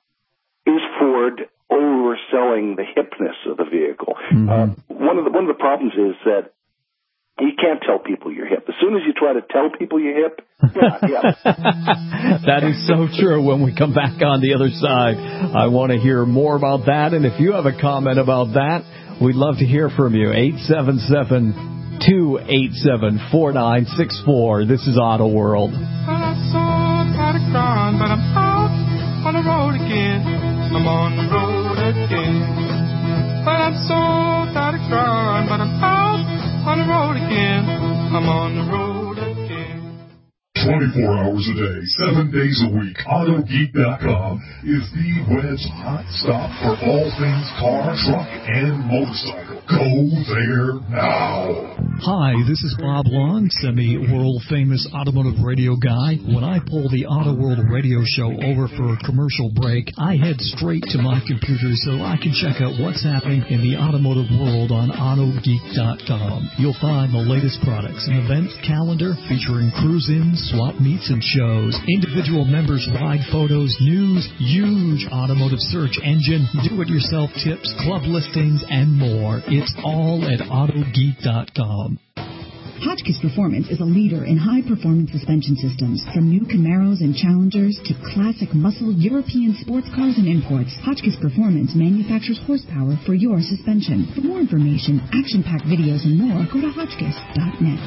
is Ford overselling the hipness of the vehicle? Mm-hmm. Uh, one of the one of the problems is that you can't tell people you're hip. As soon as you try to tell people you're hip, yeah, yeah. That is so true. When we come back on the other side, I want to hear more about that. And if you have a comment about that, we'd love to hear from you. eight seven seven two eight seven, four nine six four. This is Auto World. Well, I saw a gone, but I'm out on the road again. I'm on the road again. Well, I'm so tired of crying, but I'm out on the road again. I'm on the road again. twenty-four hours a day, seven days a week, Auto Geek dot com is the web's hot stop for all things car, truck, and motorcycle. Go there now. Hi, this is Bob Long, semi-world-famous automotive radio guy. When I pull the Auto World radio show over for a commercial break, I head straight to my computer so I can check out what's happening in the automotive world on Auto Geek dot com. You'll find the latest products, an event calendar featuring cruise-ins, swap meets, and shows, individual members' ride photos, news, huge automotive search engine, do-it-yourself tips, club listings, and more. It's all at Auto Geek dot com. Hotchkiss Performance is a leader in high-performance suspension systems. From new Camaros and Challengers to classic muscle European sports cars and imports, Hotchkiss Performance manufactures horsepower for your suspension. For more information, action-packed videos, and more, go to Hotchkiss dot net.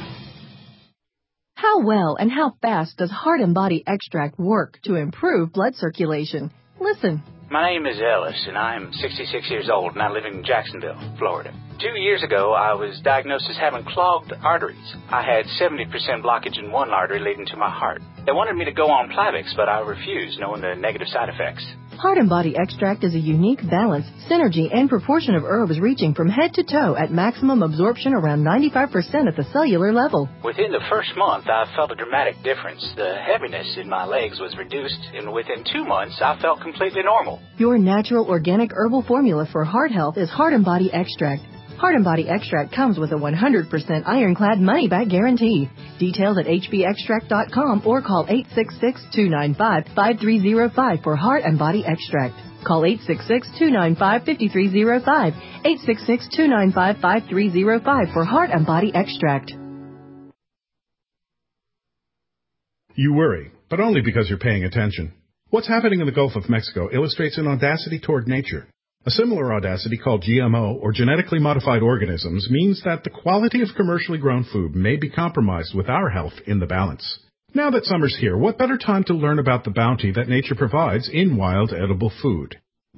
How well and how fast does Heart and Body Extract work to improve blood circulation? Listen. My name is Ellis, and I am sixty-six years old, and I live in Jacksonville, Florida. Two years ago, I was diagnosed as having clogged arteries. I had seventy percent blockage in one artery leading to my heart. They wanted me to go on Plavix, but I refused, knowing the negative side effects. Heart and Body Extract is a unique balance, synergy, and proportion of herbs reaching from head to toe at maximum absorption around ninety-five percent at the cellular level. Within the first month, I felt a dramatic difference. The heaviness in my legs was reduced, and within two months, I felt completely normal. Your natural organic herbal formula for heart health is Heart and Body Extract. Heart and Body Extract comes with a one hundred percent ironclad money-back guarantee. Details at H B extract dot com or call eight six six, two nine five, five three zero five for Heart and Body Extract. Call eight six six, two nine five, five three zero five, eight six six, two nine five, five three zero five for Heart and Body Extract. You worry, but only because you're paying attention. What's happening in the Gulf of Mexico illustrates an audacity toward nature. A similar audacity called G M O, or genetically modified organisms, means that the quality of commercially grown food may be compromised with our health in the balance. Now that summer's here, what better time to learn about the bounty that nature provides in wild edible food?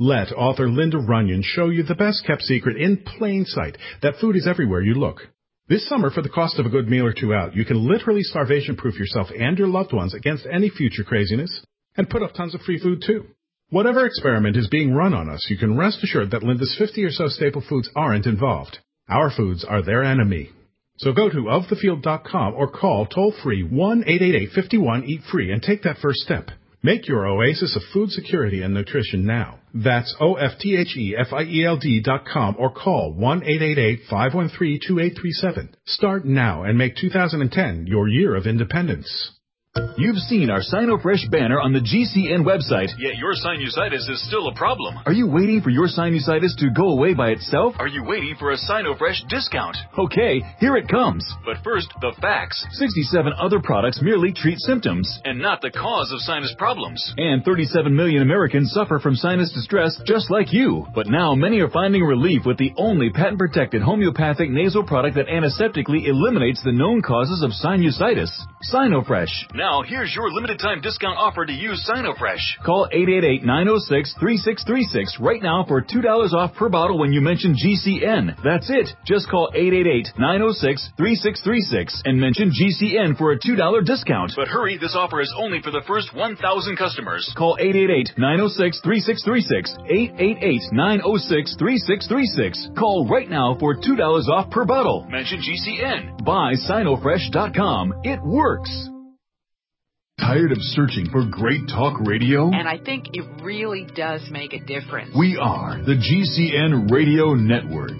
Let author Linda Runyon show you the best-kept secret in plain sight, that food is everywhere you look. This summer, for the cost of a good meal or two out, you can literally starvation-proof yourself and your loved ones against any future craziness, and put up tons of free food, too. Whatever experiment is being run on us, you can rest assured that Linda's fifty or so staple foods aren't involved. Our foods are their enemy. So go to of the field dot com or call toll-free one eight eight eight, five one, eat free and take that first step. Make your oasis of food security and nutrition now. That's O F T H E F I E L D dot com or call one eight eight eight, five one three, two eight three seven. Start now and make two thousand ten your year of independence. You've seen our SinoFresh banner on the G C N website. Yet your sinusitis is still a problem. Are you waiting for your sinusitis to go away by itself? Are you waiting for a SinoFresh discount? Okay, here it comes. But first, the facts. sixty-seven other products merely treat symptoms. And not the cause of sinus problems. And thirty-seven million Americans suffer from sinus distress just like you. But now many are finding relief with the only patent-protected homeopathic nasal product that antiseptically eliminates the known causes of sinusitis. SinoFresh. Now, here's your limited-time discount offer to use SinoFresh. Call eight eight eight, nine oh six, three six three six right now for two dollars off per bottle when you mention G C N. That's it. Just call eight eight eight, nine oh six, three six three six and mention G C N for a two dollars discount. But hurry, this offer is only for the first one thousand customers. Call eight eight eight, nine oh six, three six three six, eight eight eight, nine oh six, three six three six. Call right now for two dollars off per bottle. Mention G C N. Buy Sinofresh dot com. It works. Tired of searching for great talk radio? And I think it really does make a difference. We are the G C N Radio Network.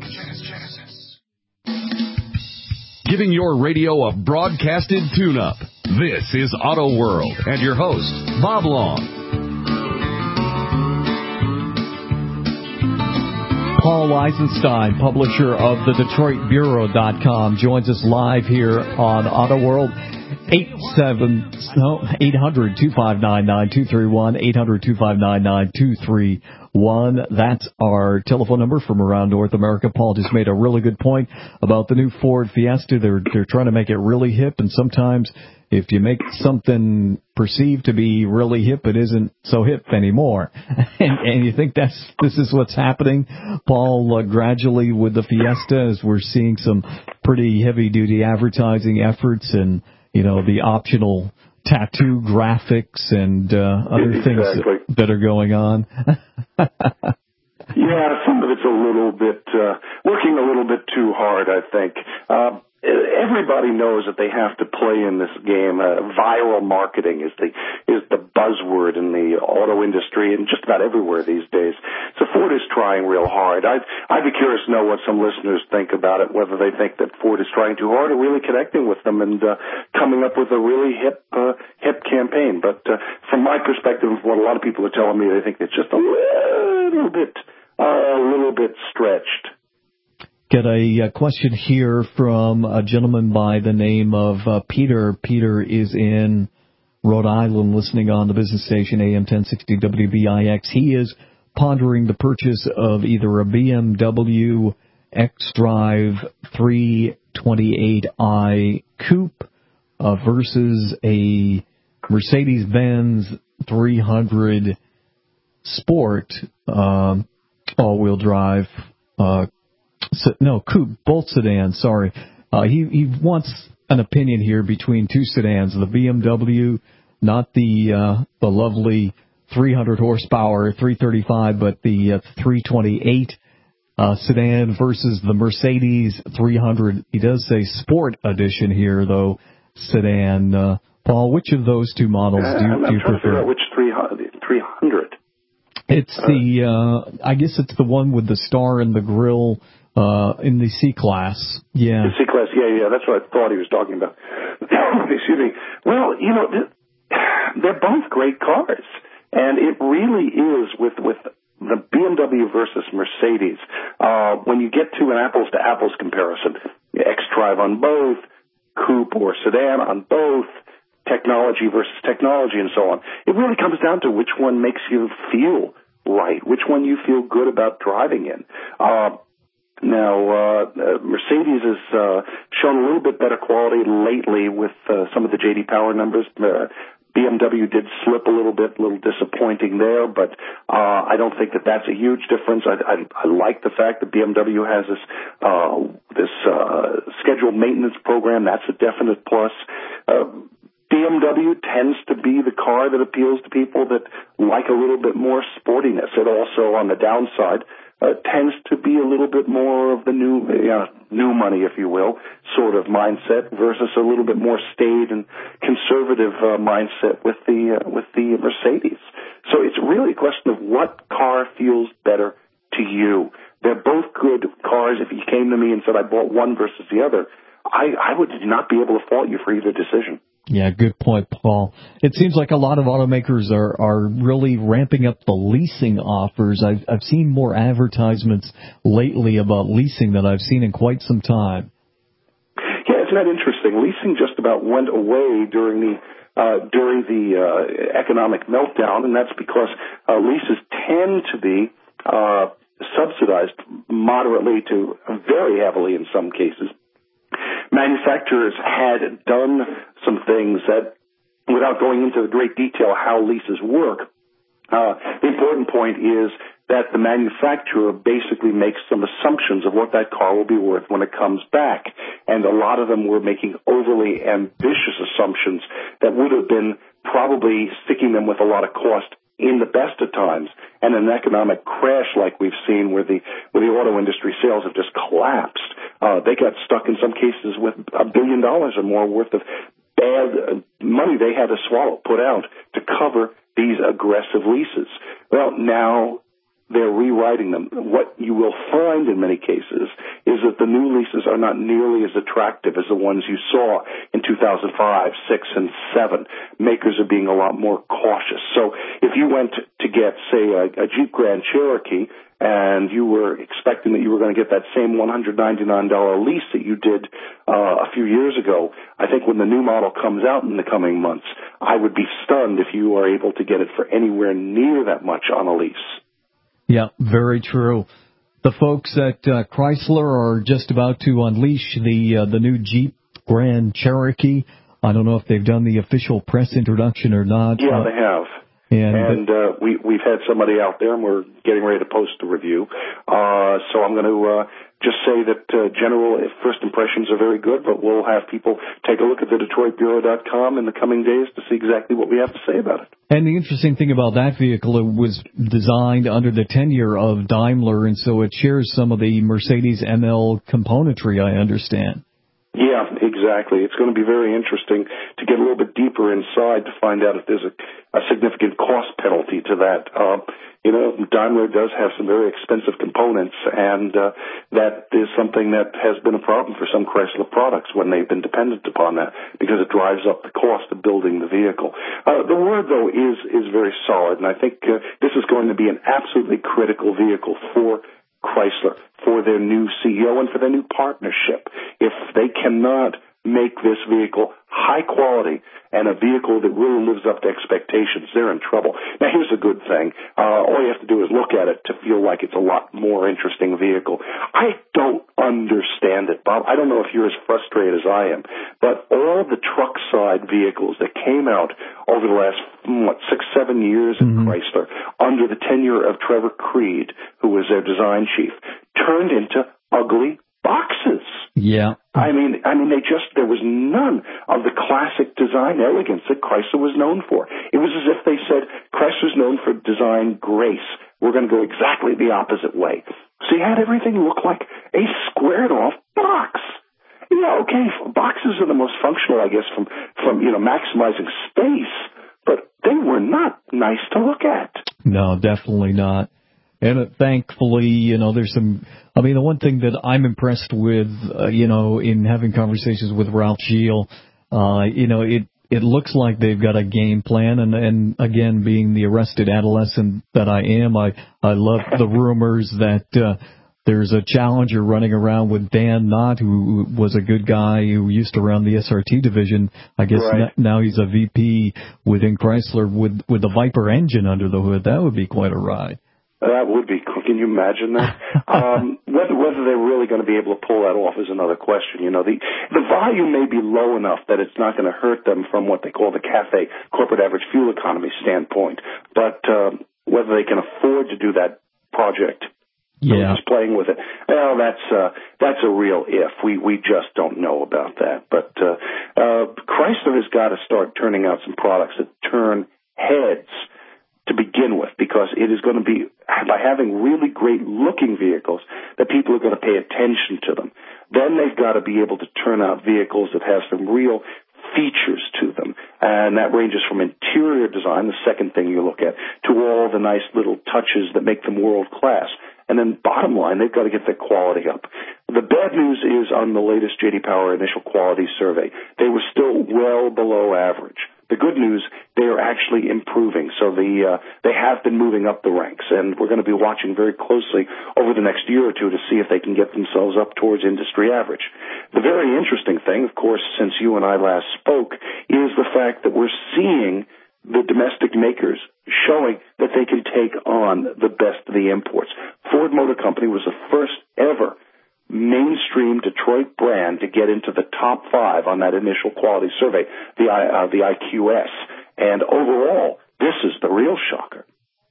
Giving your radio a broadcasted tune-up. This is Auto World and your host, Bob Long. Paul Eisenstein, publisher of the Detroit Bureau dot com, joins us live here on Auto World. eight seven no eight hundred, two five nine, nine two three one, eight hundred, two five nine, nine two three one. That's our telephone number from around North America. Paul just made a really good point about the new Ford Fiesta. They're they're trying to make it really hip, and sometimes if you make something perceived to be really hip, it isn't so hip anymore. And, and you think that's this is what's happening, Paul, uh, gradually with the Fiesta, as we're seeing some pretty heavy-duty advertising efforts and, you know, the optional tattoo graphics and uh, other exactly. things that, that are going on. Yeah, some of it's a little bit, uh, working a little bit too hard, I think. Uh, everybody knows that they have to play in this game. Uh, viral marketing is the is the buzzword in the auto industry and just about everywhere these days. So Ford is trying real hard. I'd, I'd be curious to know what some listeners think about it, whether they think that Ford is trying too hard or really connecting with them and uh, coming up with a really hip uh, hip campaign. But uh, from my perspective, what a lot of people are telling me, they think it's just a little bit, uh, a little bit stretched. Get a uh, question here from a gentleman by the name of uh, Peter. Peter is in Rhode Island listening on the business station A M ten sixty W B I X. He is pondering the purchase of either a B M W X-Drive three twenty-eight i Coupe uh, versus a Mercedes-Benz three hundred Sport um, all-wheel drive uh No, coupe, both sedans, sorry. Uh, he, he wants an opinion here between two sedans, the B M W, not the uh, the lovely three hundred horsepower three thirty-five, but the uh, three twenty-eight uh, sedan versus the Mercedes three hundred. He does say Sport Edition here, though, sedan. Uh, Paul, which of those two models do you, uh, do you prefer? prefer? Which three hundred? It's uh, the, uh, I guess it's the one with the star and the grill. Uh, in the C-Class, yeah. The C-Class, yeah, yeah, that's what I thought he was talking about. Excuse me. Well, you know, they're both great cars, and it really is with, with the B M W versus Mercedes. Uh, when you get to an apples-to-apples comparison, X-Drive on both, coupe or sedan on both, technology versus technology and so on, it really comes down to which one makes you feel right, which one you feel good about driving in. Uh, Now, uh, Mercedes has uh, shown a little bit better quality lately with uh, some of the J D Power numbers. Uh, B M W did slip a little bit, a little disappointing there, but uh, I don't think that that's a huge difference. I, I, I like the fact that B M W has this uh, this uh, scheduled maintenance program. That's a definite plus. Uh, B M W tends to be the car that appeals to people that like a little bit more sportiness. It also, on the downside, uh, tends to be a little bit more of the new, uh, new money, if you will, sort of mindset versus a little bit more staid and conservative uh, mindset with the uh, with the Mercedes. So it's really a question of what car feels better to you. They're both good cars. If you came to me and said I bought one versus the other, I, I would not be able to fault you for either decision. Yeah, good point, Paul. It seems like a lot of automakers are, are really ramping up the leasing offers. I've, I've seen more advertisements lately about leasing than I've seen in quite some time. Yeah, isn't that interesting? Leasing just about went away during the uh, during the uh, economic meltdown, and that's because uh, leases tend to be uh, subsidized moderately to very heavily in some cases. Manufacturers had done some things that, without going into the great detail how leases work, uh, the important point is that the manufacturer basically makes some assumptions of what that car will be worth when it comes back. And a lot of them were making overly ambitious assumptions that would have been probably sticking them with a lot of cost in the best of times, and an economic crash like we've seen where the where the auto industry sales have just collapsed. Uh, they got stuck in some cases with a billion dollars or more worth of bad money they had to swallow, put out to cover these aggressive leases. Well, now they're rewriting them. What you will find in many cases is that the new leases are not nearly as attractive as the ones you saw in two thousand five, six, and seven. Makers are being a lot more cautious. So if you went to get, say, a, a Jeep Grand Cherokee and you were expecting that you were going to get that same one hundred ninety-nine dollars lease that you did uh, a few years ago, I think when the new model comes out in the coming months, I would be stunned if you are able to get it for anywhere near that much on a lease. Yeah, very true. The folks at uh, Chrysler are just about to unleash the uh, the new Jeep Grand Cherokee. I don't know if they've done the official press introduction or not. Yeah, uh, they have. And, and uh, we, we've had somebody out there, and we're getting ready to post the review. Uh, so I'm going to uh, just say that uh, general first impressions are very good, but we'll have people take a look at the Detroit Bureau dot com in the coming days to see exactly what we have to say about it. And the interesting thing about that vehicle, it was designed under the tenure of Daimler, and so it shares some of the Mercedes M L componentry, I understand. Yeah, exactly. It's going to be very interesting to get a little bit deeper inside to find out if there's a, a significant cost penalty to that. Uh, you know, Daimler does have some very expensive components, and uh, that is something that has been a problem for some Chrysler products when they've been dependent upon that, because it drives up the cost of building the vehicle. Uh, the word, though, is is very solid, and I think uh, this is going to be an absolutely critical vehicle for Chrysler, for their new C E O and for their new partnership. If they cannot make this vehicle high quality and a vehicle that really lives up to expectations, they're in trouble. Now, here's a good thing. Uh, all you have to do is look at it to feel like it's a lot more interesting vehicle. I don't understand it, Bob. I don't know if you're as frustrated as I am, but all the truck side vehicles that came out over the last, what, six, seven years at mm-hmm. Chrysler, under the tenure of Trevor Creed, who was their design chief, turned into ugly boxes. Yeah. I mean, I mean, they just, there was none of the classic design elegance that Chrysler was known for. It was as if they said, Chrysler's known for design grace. We're going to go exactly the opposite way. So you had everything look like a squared off box. Yeah, okay, boxes are the most functional, I guess, from, from, you know, maximizing space, but they were not nice to look at. No, definitely not. And uh, thankfully, you know, there's some, I mean, the one thing that I'm impressed with, uh, you know, in having conversations with Ralph Gilles, uh, you know, it, it looks like they've got a game plan. And, and again, being the arrested adolescent that I am, I, I love the rumors that, uh, there's a challenger running around with Dan Knott, who was a good guy who used to run the S R T division. I guess right. n- now he's a V P within Chrysler with, with the Viper engine under the hood. That would be quite a ride. That would be cool. Can you imagine that? um, whether whether they're really going to be able to pull that off is another question. You know, the the volume may be low enough that it's not going to hurt them from what they call the CAFE, corporate average fuel economy standpoint. But um, whether they can afford to do that project, yeah, just playing with it, well, that's uh, that's a real if. We we just don't know about that. But uh, uh, Chrysler has got to start turning out some products that turn heads to begin with, because it is going to be by having really great looking vehicles that people are going to pay attention to them. Then they've got to be able to turn out vehicles that have some real features to them, and that ranges from interior design, the second thing you look at, to all the nice little touches that make them world class. And then bottom line, they've got to get their quality up. The bad news is on the latest J D Power initial quality survey, they were still well below average. The good news, they are actually improving. So the uh, they have been moving up the ranks, and we're going to be watching very closely over the next year or two to see if they can get themselves up towards industry average. The very interesting thing, of course, since you and I last spoke, is the fact that we're seeing the domestic makers showing that they can take on the best of the imports. Ford Motor Company was the first ever mainstream Detroit brand to get into the top five on that initial quality survey, the uh, the I Q S. And overall, this is the real shocker.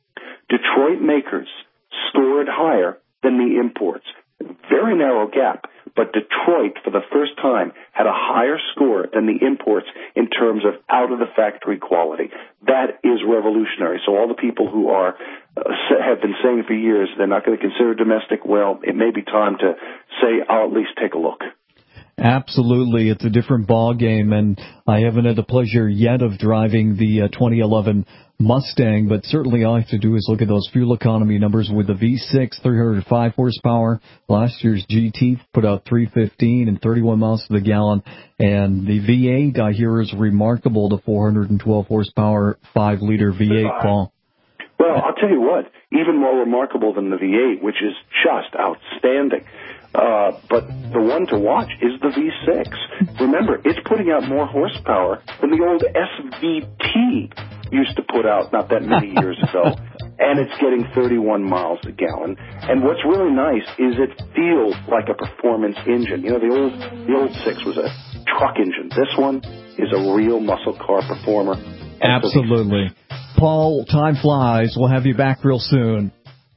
Detroit makers scored higher than the imports. Very narrow gap, but Detroit, for the first time, had a higher score than the imports in terms of out-of-the-factory quality. That is revolutionary. So all the people who are uh, have been saying for years they're not going to consider domestic, well, it may be time to say, I'll at least take a look. Absolutely. It's a different ball game, and I haven't had the pleasure yet of driving the uh, twenty eleven Mustang, but certainly all I have to do is look at those fuel economy numbers with the V six, three hundred five horsepower. Last year's G T put out three fifteen and thirty-one miles to the gallon, and the V eight, I hear, is remarkable, the four hundred twelve horsepower, five liter V eight, Paul. Well, I'll tell you what, even more remarkable than the V eight, which is just outstanding. Uh, but the one to watch is the V six. Remember, it's putting out more horsepower than the old S V T used to put out not that many years ago. And it's getting thirty-one miles a gallon. And what's really nice is it feels like a performance engine. You know, the old, the old six was a truck engine. This one is a real muscle car performer. Absolutely. Paul, time flies. We'll have you back real soon.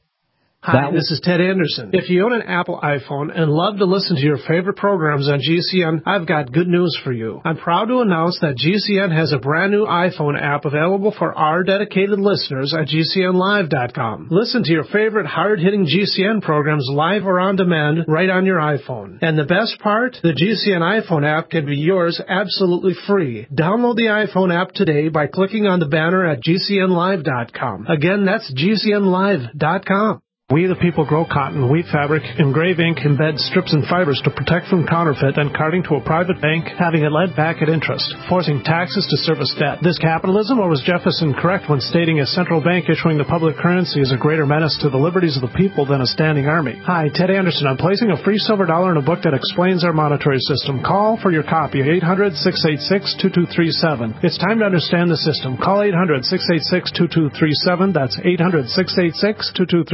Hi, this is Ted Anderson. If you own an Apple iPhone and love to listen to your favorite programs on G C N, I've got good news for you. I'm proud to announce that G C N has a brand new iPhone app available for our dedicated listeners at G C N live dot com. Listen to your favorite hard-hitting G C N programs live or on demand right on your iPhone. And the best part? The G C N iPhone app can be yours absolutely free. Download the iPhone app today by clicking on the banner at G C N live dot com. Again, that's G C N live dot com. We the people grow cotton, weave fabric, engrave ink, embed strips and fibers to protect from counterfeit and carting to a private bank, having it lent back at interest, forcing taxes to service debt. This capitalism, or was Jefferson correct when stating a central bank issuing the public currency is a greater menace to the liberties of the people than a standing army? Hi, Ted Anderson. I'm placing a free silver dollar in a book that explains our monetary system. Call for your copy at eight hundred, six eight six, two two three seven. It's time to understand the system. Call eight hundred, six eight six, two two three seven. That's eight hundred, six eight six, two two three seven.